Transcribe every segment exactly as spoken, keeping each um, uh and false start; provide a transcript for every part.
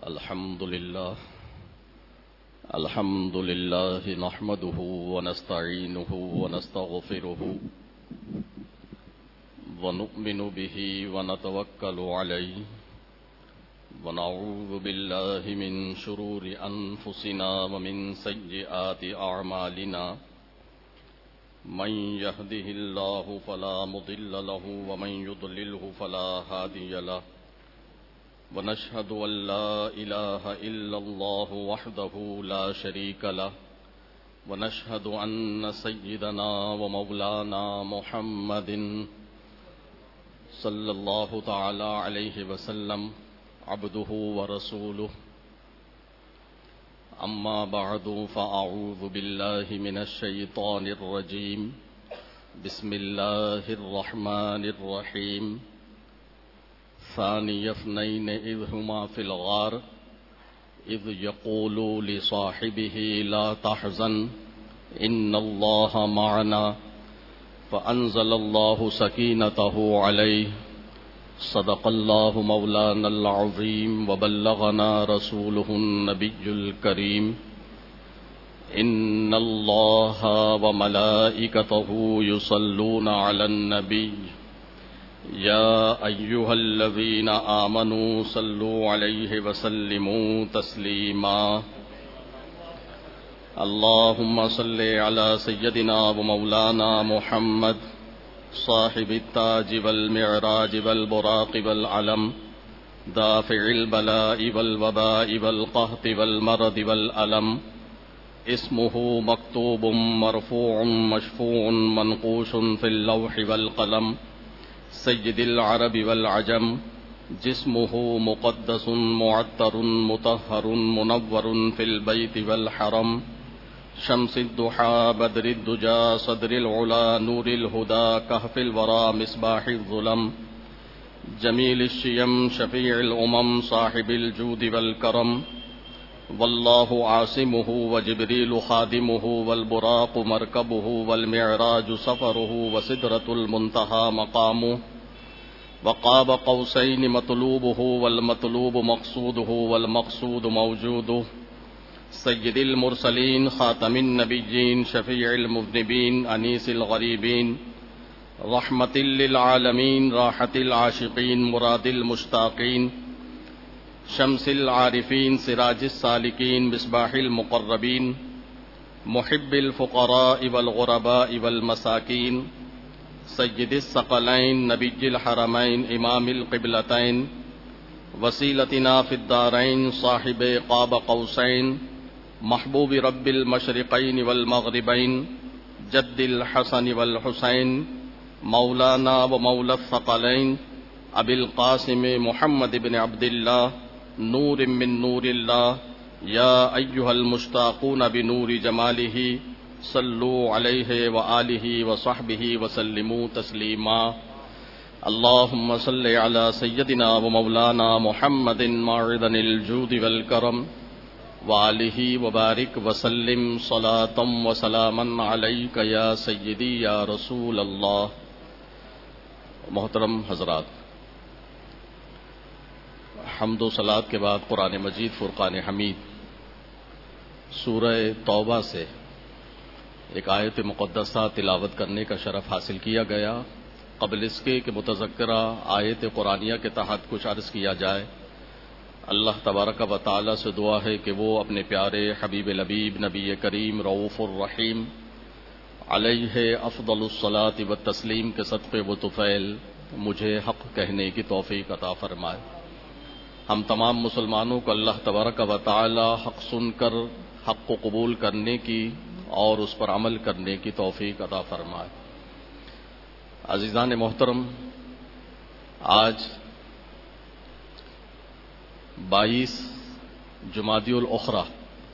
الحمد لله الحمد لله نحمده ونستعينه ونستغفره ونؤمن به ونتوكل عليه ونعوذ بالله من شرور أنفسنا ومن سيئات أعمالنا من يهده الله فلا مضل له ومن يضلله فلا هادي له ونشهد أن لا إله إلا الله وحده لا شريك له ونشهد أن سيدنا ومولانا محمد صلى الله تعالى عليه وسلم عبده ورسوله أما بعد فأعوذ بالله من الشيطان الرجيم بسم الله الرحمن الرحيم ثاني اثنين إذ هما في الغار إذ يقول لصاحبه لا تحزن إن الله معنا فأنزل الله سكينته عليه صدق الله مولانا العظيم وبلغنا رسوله النبي الكريم إن الله وملائكته يصلون على النبي يا أيها الذين آمنوا صلوا عليه وسلموا تسليما اللهم صل على سيدنا ومولانا محمد صاحب التاج والمعراج والبراق والعلم دافع البلاء والوباء والقهط والمرض والألم اسمه مكتوب مرفوع مشفوع منقوش في اللوح والقلم سيد العرب والعجم جسمه مقدس معطر مطهر منور في البيت والحرم شمس الضحى بدر الدجى صدر العلا نور الهدى كهف الورى مصباح الظلم جميل الشيم شفيع الأمم صاحب الجود والكرم والله عاصمه وجبريل خادمه والبراق مركبه والمعراج سفره وسدرة المنتهى مقامه وقاب قوسين مطلوبه والمطلوب مقصوده والمقصود موجوده سيد المرسلين خاتم النبيين شفيع المذنبين أنيس الغريبين رحمة للعالمين راحة العاشقين مراد المشتاقين شمس العارفين سراج السالكين مصباح المقربين محب الفقراء والغرباء والمساكين سيد الثقلين نبي الحرمين إمام القبلتين وسيلتنا في الدارين صاحب قاب قوسين محبوب رب المشرقين والمغربين جد الحسن والحسين مولانا ومولى الثقلين أبي القاسم محمد بن عبد الله نور من نور الله يا أيها المشتاقون بنور جماله صلوا عليه وآله وصحبه وسلموا تسليما اللهم صل على سيدنا ومولانا محمد معدن الجود والكرم وآله وبارك وسلم صلاة وسلاما عليك يا سيدي يا رسول الله. محترم حضرات، حمد و صلات کے بعد قرآن مجید فرقان حمید سورہ توبہ سے ایک آیت مقدسہ تلاوت کرنے کا شرف حاصل کیا گیا. قبل اس کے کہ متذکرہ آیت قرآنیہ کے تحت کچھ عرض کیا جائے، اللہ تبارک و تعالی سے دعا ہے کہ وہ اپنے پیارے حبیب لبیب نبی کریم رؤوف الرحیم علیہ افضل الصلاۃ والتسلیم کے صدقے و طفیل مجھے حق کہنے کی توفیق عطا فرمائے. ہم تمام مسلمانوں کو اللہ تبارک و تعالی حق سن کر حق کو قبول کرنے کی اور اس پر عمل کرنے کی توفیق عطا فرمائے. عزیزان محترم، آج بائیس جمادی الاخرى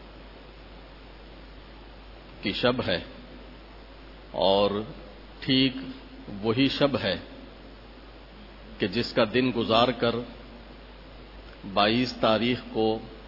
کی شب ہے اور ٹھیک وہی شب ہے کہ جس کا دن گزار کر بائیس تاریخ کو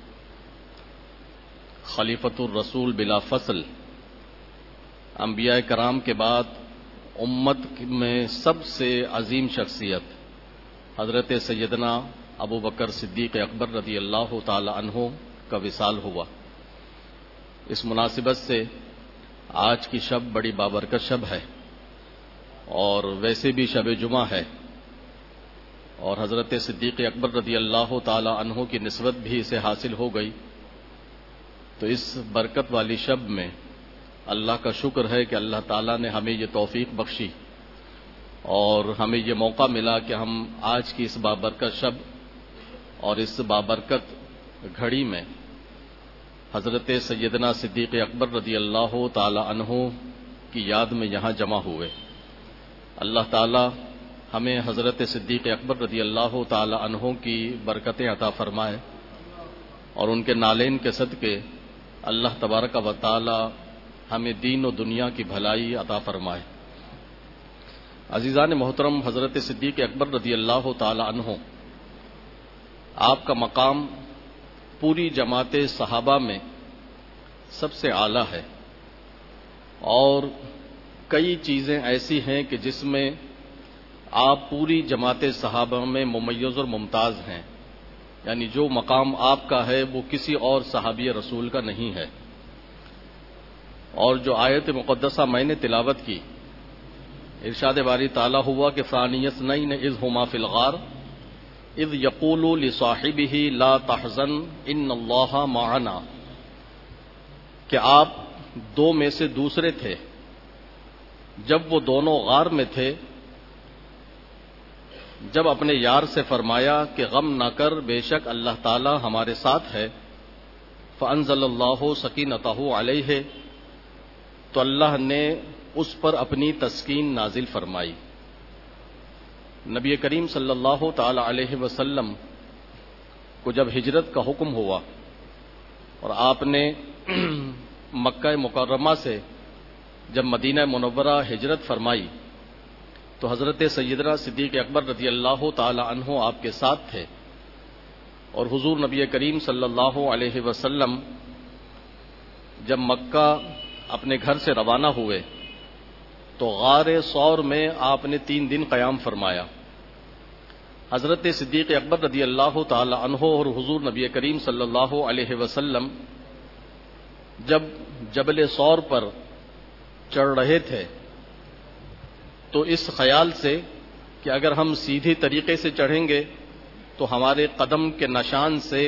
خلیفۃ الرسول بلا فصل انبیاء کرام کے بعد امت میں سب سے عظیم شخصیت حضرت سیدنا ابو بکر صدیق اکبر رضی اللہ تعالی عنہ کا وصال ہوا۔ اس مناسبت سے آج کی شب بڑی بابرکت شب ہے، اور ویسے بھی شب جمعہ ہے، اور حضرت صدیق اکبر رضی اللہ تعالی عنہ کی نسبت بھی اسے حاصل ہو گئی۔ تو اس برکت والی شب میں اللہ کا شکر ہے کہ اللہ تعالیٰ نے ہمیں یہ توفیق بخشی اور ہمیں یہ موقع ملا کہ ہم آج کی اس بابرکت شب اور اس بابرکت گھڑی میں حضرت سیدنا صدیق اکبر رضی اللہ تعالی عنہ کی یاد میں یہاں جمع ہوئے۔ اللہ تعالیٰ ہمیں حضرت صدیق اکبر رضی اللہ تعالی عنہ کی برکتیں عطا فرمائے، اور ان کے نالین کے صدقے اللہ تبارک و تعالی ہمیں دین و دنیا کی بھلائی عطا فرمائے۔ عزیزان محترم، حضرت صدیق اکبر رضی اللہ تعالی عنہ، آپ کا مقام پوری جماعت صحابہ میں سب سے اعلیٰ ہے، اور کئی چیزیں ایسی ہیں کہ جس میں آپ پوری جماعت صحابہ میں ممیز اور ممتاز ہیں، یعنی جو مقام آپ کا ہے وہ کسی اور صحابی رسول کا نہیں ہے۔ اور جو آیت مقدسہ میں نے تلاوت کی، ارشاد باری تعالیٰ ہوا کہ ثانی اثنین اذ ہما فی الغار اذ یقول لصاحبہ لا تحزن ان اللہ معنا، کہ آپ دو میں سے دوسرے تھے جب وہ دونوں غار میں تھے، جب اپنے یار سے فرمایا کہ غم نہ کر، بے شک اللہ تعالی ہمارے ساتھ ہے۔ فانزل اللہ سکینتہ علیہ، تو اللہ نے اس پر اپنی تسکین نازل فرمائی۔ نبی کریم صلی اللہ تعالی علیہ وسلم کو جب ہجرت کا حکم ہوا اور آپ نے مکہ مکرمہ سے جب مدینہ منورہ ہجرت فرمائی، تو حضرت سیدنا صدیق اکبر رضی اللہ تعالی عنہ آپ کے ساتھ تھے، اور حضور نبی کریم صلی اللہ علیہ وسلم جب مکہ اپنے گھر سے روانہ ہوئے تو غار ثور میں آپ نے تین دن قیام فرمایا۔ حضرت صدیق اکبر رضی اللہ تعالی عنہ اور حضور نبی کریم صلی اللہ علیہ وسلم جب جبل ثور پر چڑھ رہے تھے تو اس خیال سے کہ اگر ہم سیدھی طریقے سے چڑھیں گے تو ہمارے قدم کے نشان سے،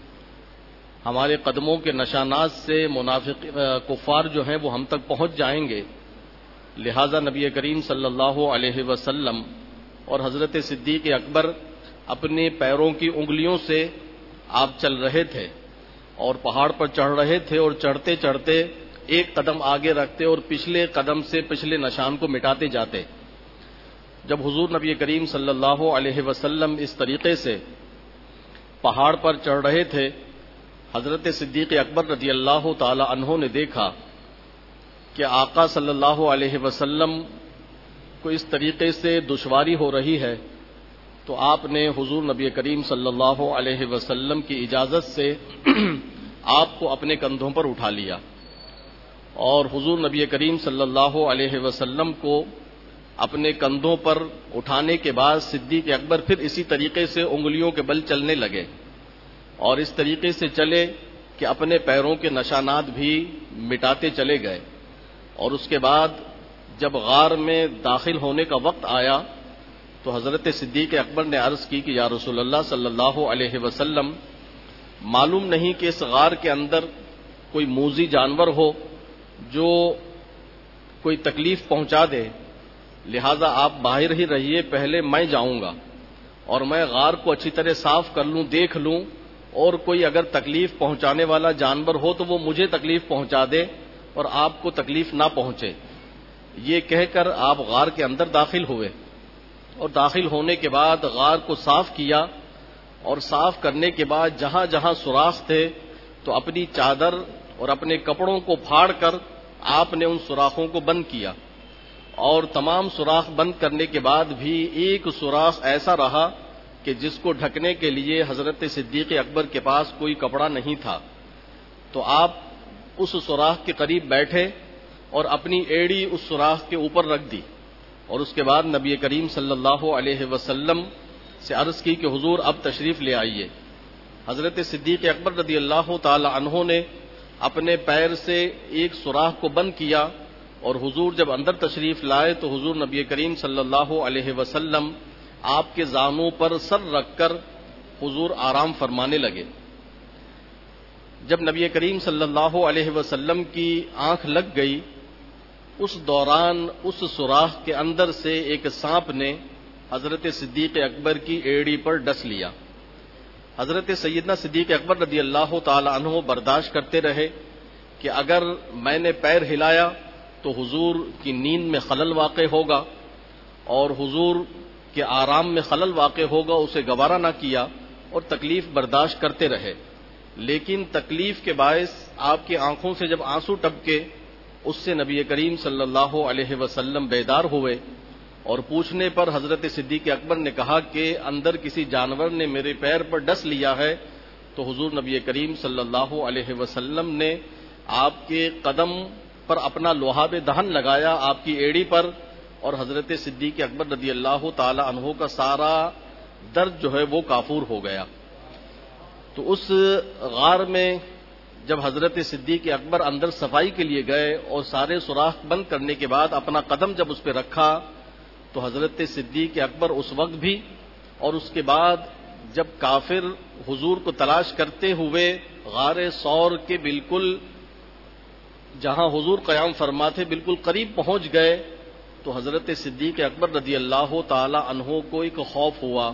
ہمارے قدموں کے نشانات سے منافق کفار جو ہیں وہ ہم تک پہنچ جائیں گے، لہذا نبی کریم صلی اللہ علیہ وسلم اور حضرت صدیق اکبر اپنے پیروں کی انگلیوں سے آپ چل رہے تھے اور پہاڑ پر چڑھ رہے تھے، اور چڑھتے چڑھتے ایک قدم آگے رکھتے اور پچھلے قدم سے پچھلے نشان کو مٹاتے جاتے۔ جب حضور نبی کریم صلی اللہ علیہ وسلم اس طریقے سے پہاڑ پر چڑھ رہے تھے، حضرت صدیق اکبر رضی اللہ تعالی عنہ نے دیکھا کہ آقا صلی اللہ علیہ وسلم کو اس طریقے سے دشواری ہو رہی ہے، تو آپ نے حضور نبی کریم صلی اللہ علیہ وسلم کی اجازت سے آپ کو اپنے کندھوں پر اٹھا لیا، اور حضور نبی کریم صلی اللہ علیہ وسلم کو اپنے کندھوں پر اٹھانے کے بعد صدیق اکبر پھر اسی طریقے سے انگلیوں کے بل چلنے لگے، اور اس طریقے سے چلے کہ اپنے پیروں کے نشانات بھی مٹاتے چلے گئے۔ اور اس کے بعد جب غار میں داخل ہونے کا وقت آیا تو حضرت صدیق اکبر نے عرض کی کہ یا رسول اللہ صلی اللہ علیہ وسلم، معلوم نہیں کہ اس غار کے اندر کوئی موذی جانور ہو جو کوئی تکلیف پہنچا دے، لہذا آپ باہر ہی رہیے، پہلے میں جاؤں گا اور میں غار کو اچھی طرح صاف کر لوں، دیکھ لوں، اور کوئی اگر تکلیف پہنچانے والا جانور ہو تو وہ مجھے تکلیف پہنچا دے اور آپ کو تکلیف نہ پہنچے۔ یہ کہہ کر آپ غار کے اندر داخل ہوئے، اور داخل ہونے کے بعد غار کو صاف کیا، اور صاف کرنے کے بعد جہاں جہاں سوراخ تھے تو اپنی چادر اور اپنے کپڑوں کو پھاڑ کر آپ نے ان سوراخوں کو بند کیا، اور تمام سوراخ بند کرنے کے بعد بھی ایک سوراخ ایسا رہا کہ جس کو ڈھکنے کے لیے حضرت صدیق اکبر کے پاس کوئی کپڑا نہیں تھا۔ تو آپ اس سوراخ کے قریب بیٹھے اور اپنی ایڑی اس سوراخ کے اوپر رکھ دی، اور اس کے بعد نبی کریم صلی اللہ علیہ وسلم سے عرض کی کہ حضور اب تشریف لے آئیے۔ حضرت صدیق اکبر رضی اللہ تعالی عنہ نے اپنے پیر سے ایک سوراخ کو بند کیا اور حضور جب اندر تشریف لائے تو حضور نبی کریم صلی اللہ علیہ وسلم آپ کے زانوں پر سر رکھ کر حضور آرام فرمانے لگے۔ جب نبی کریم صلی اللہ علیہ وسلم کی آنکھ لگ گئی، اس دوران اس سوراخ کے اندر سے ایک سانپ نے حضرت صدیق اکبر کی ایڑی پر ڈس لیا۔ حضرت سیدنا صدیق اکبر رضی اللہ تعالی عنہ برداشت کرتے رہے کہ اگر میں نے پیر ہلایا تو حضور کی نیند میں خلل واقع ہوگا اور حضور کے آرام میں خلل واقع ہوگا، اسے گوارا نہ کیا اور تکلیف برداشت کرتے رہے۔ لیکن تکلیف کے باعث آپ کی آنکھوں سے جب آنسو ٹپکے، اس سے نبی کریم صلی اللہ علیہ وسلم بیدار ہوئے اور پوچھنے پر حضرت صدیق اکبر نے کہا کہ اندر کسی جانور نے میرے پیر پر ڈس لیا ہے، تو حضور نبی کریم صلی اللہ علیہ وسلم نے آپ کے قدم پر اپنا لعاب دہن لگایا، آپ کی ایڑی پر، اور حضرت صدیق اکبر رضی اللہ تعالی عنہ کا سارا درد جو ہے وہ کافور ہو گیا۔ تو اس غار میں جب حضرت صدیق اکبر اندر صفائی کے لیے گئے اور سارے سوراخ بند کرنے کے بعد اپنا قدم جب اس پہ رکھا تو حضرت صدیق اکبر اس وقت بھی اور اس کے بعد جب کافر حضور کو تلاش کرتے ہوئے غار ثور کے بالکل جہاں حضور قیام فرماتے بالکل قریب پہنچ گئے تو حضرت صدیق اکبر رضی اللہ تعالی عنہ کو ایک خوف ہوا۔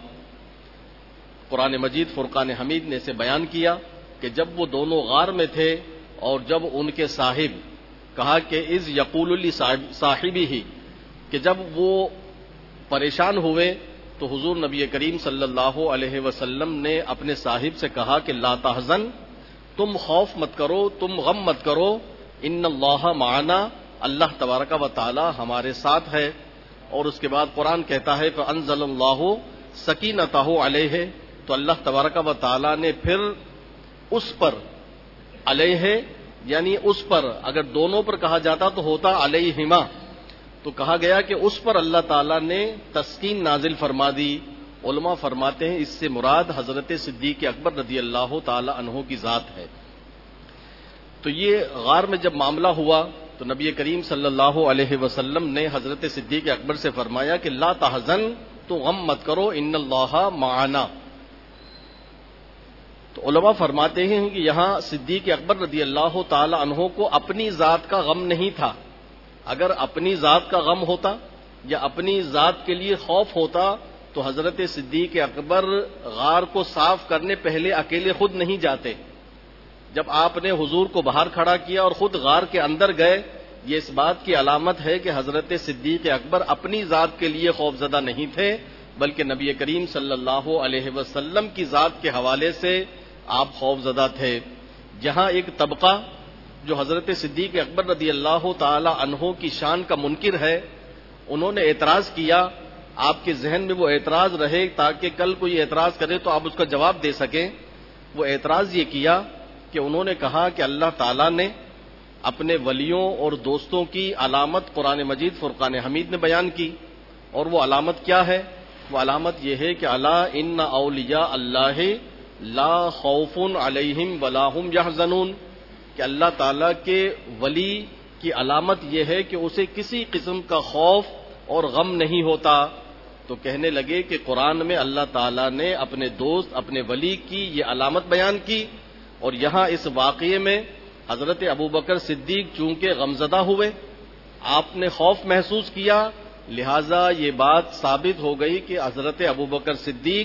قرآن مجید فرقان حمید نے اسے بیان کیا کہ جب وہ دونوں غار میں تھے اور جب ان کے صاحب کہا کہ اذ یقول لی صاحبی ہی کہ جب وہ پریشان ہوئے تو حضور نبی کریم صلی اللہ علیہ وسلم نے اپنے صاحب سے کہا کہ لا تحزن، تم خوف مت کرو، تم غم مت کرو، ان اللہ معنا، اللہ تبارک و تعالی ہمارے ساتھ ہے۔ اور اس کے بعد قرآن کہتا ہے فانزل اللہ سکینتہ علیہ، تو اللہ تبارک و تعالی نے پھر اس پر علیہ یعنی اس پر، اگر دونوں پر کہا جاتا تو ہوتا علیہما، تو کہا گیا کہ اس پر اللہ تعالیٰ نے تسکین نازل فرما دی۔ علماء فرماتے ہیں اس سے مراد حضرت صدیق اکبر رضی اللہ تعالی عنہ کی ذات ہے۔ تو یہ غار میں جب معاملہ ہوا تو نبی کریم صلی اللہ علیہ وسلم نے حضرت صدیق اکبر سے فرمایا کہ لا تحزن، تو غم مت کرو، ان اللہ معنا۔ تو علماء فرماتے ہیں کہ یہاں صدیق اکبر رضی اللہ تعالی عنہ کو اپنی ذات کا غم نہیں تھا۔ اگر اپنی ذات کا غم ہوتا یا اپنی ذات کے لیے خوف ہوتا تو حضرت صدیق اکبر غار کو صاف کرنے پہلے اکیلے خود نہیں جاتے۔ جب آپ نے حضور کو باہر کھڑا کیا اور خود غار کے اندر گئے، یہ اس بات کی علامت ہے کہ حضرت صدیق اکبر اپنی ذات کے لیے خوف زدہ نہیں تھے، بلکہ نبی کریم صلی اللہ علیہ وسلم کی ذات کے حوالے سے آپ خوف زدہ تھے۔ جہاں ایک طبقہ جو حضرت صدیق اکبر رضی اللہ تعالی عنہ کی شان کا منکر ہے، انہوں نے اعتراض کیا، آپ کے ذہن میں وہ اعتراض رہے تاکہ کل کوئی اعتراض کرے تو آپ اس کا جواب دے سکیں۔ وہ اعتراض یہ کیا کہ انہوں نے کہا کہ اللہ تعالیٰ نے اپنے ولیوں اور دوستوں کی علامت قرآن مجید فرقان حمید نے بیان کی، اور وہ علامت کیا ہے؟ وہ علامت یہ ہے کہ الا ان اولیاء اللہ لا خوف علیہم ولا هم یحزنون، کہ اللہ تعالیٰ کے ولی کی علامت یہ ہے کہ اسے کسی قسم کا خوف اور غم نہیں ہوتا۔ تو کہنے لگے کہ قرآن میں اللہ تعالیٰ نے اپنے دوست اپنے ولی کی یہ علامت بیان کی، اور یہاں اس واقعے میں حضرت ابوبکر صدیق چونکہ غمزدہ ہوئے، آپ نے خوف محسوس کیا، لہذا یہ بات ثابت ہو گئی کہ حضرت ابوبکر صدیق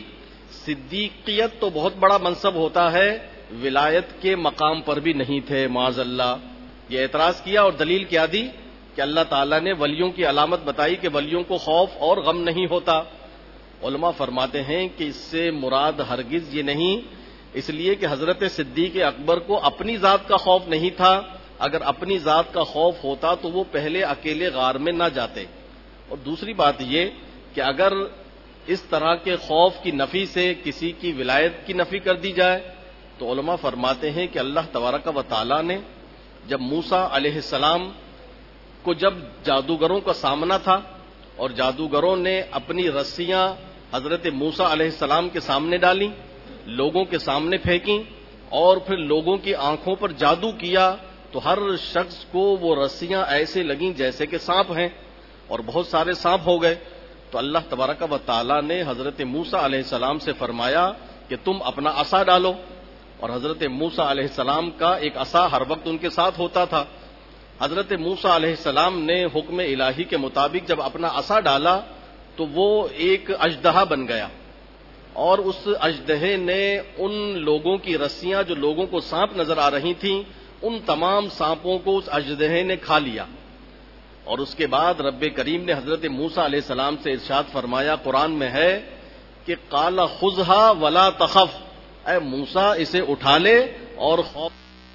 صدیقیت تو بہت بڑا منصب ہوتا ہے، ولایت کے مقام پر بھی نہیں تھے معاذ اللہ۔ یہ اعتراض کیا اور دلیل کیا دی کہ اللہ تعالیٰ نے ولیوں کی علامت بتائی کہ ولیوں کو خوف اور غم نہیں ہوتا۔ علماء فرماتے ہیں کہ اس سے مراد ہرگز یہ نہیں، اس لیے کہ حضرت صدیق اکبر کو اپنی ذات کا خوف نہیں تھا، اگر اپنی ذات کا خوف ہوتا تو وہ پہلے اکیلے غار میں نہ جاتے۔ اور دوسری بات یہ کہ اگر اس طرح کے خوف کی نفی سے کسی کی ولایت کی نفی کر دی جائے تو علماء فرماتے ہیں کہ اللہ تبارک و تعالی نے جب موسیٰ علیہ السلام کو جب جادوگروں کا سامنا تھا اور جادوگروں نے اپنی رسیاں حضرت موسیٰ علیہ السلام کے سامنے ڈالیں، لوگوں کے سامنے پھینکیں، اور پھر لوگوں کی آنکھوں پر جادو کیا تو ہر شخص کو وہ رسیاں ایسے لگیں جیسے کہ سانپ ہیں، اور بہت سارے سانپ ہو گئے۔ تو اللہ تبارک و تعالیٰ نے حضرت موسیٰ علیہ السلام سے فرمایا کہ تم اپنا عصا ڈالو، اور حضرت موسیٰ علیہ السلام کا ایک عصا ہر وقت ان کے ساتھ ہوتا تھا۔ حضرت موسیٰ علیہ السلام نے حکم الہی کے مطابق جب اپنا عصا ڈالا تو وہ ایک اژدہا بن گیا، اور اس اژدہے نے ان لوگوں کی رسیاں جو لوگوں کو سانپ نظر آ رہی تھیں، ان تمام سانپوں کو اس اژدہے نے کھا لیا۔ اور اس کے بعد رب کریم نے حضرت موسیٰ علیہ السلام سے ارشاد فرمایا، قرآن میں ہے کہ قال خذھا ولا تخف، اے موسیٰ اسے اٹھا لے اور خوف۔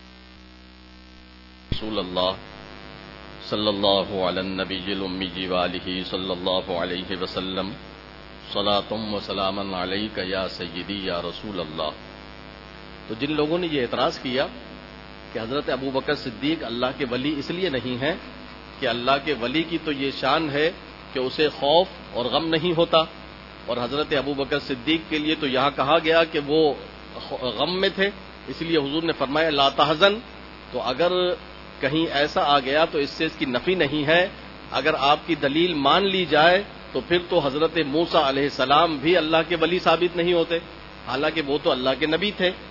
رسول اللہ صلی اللہ علی النبی الامی وآلہ صلی اللہ علیہ وسلم، صلاۃ و سلاما علیک یا سیدی یا رسول اللہ۔ تو جن لوگوں نے یہ اعتراض کیا کہ حضرت ابوبکر صدیق اللہ کے ولی اس لیے نہیں ہیں کہ اللہ کے ولی کی تو یہ شان ہے کہ اسے خوف اور غم نہیں ہوتا، اور حضرت ابوبکر صدیق کے لیے تو یہاں کہا گیا کہ وہ غم میں تھے، اس لیے حضور نے فرمایا لا تحزن۔ تو اگر کہیں ایسا آ گیا تو اس سے اس کی نفی نہیں ہے، اگر آپ کی دلیل مان لی جائے تو پھر تو حضرت موسیٰ علیہ السلام بھی اللہ کے ولی ثابت نہیں ہوتے، حالانکہ وہ تو اللہ کے نبی تھے۔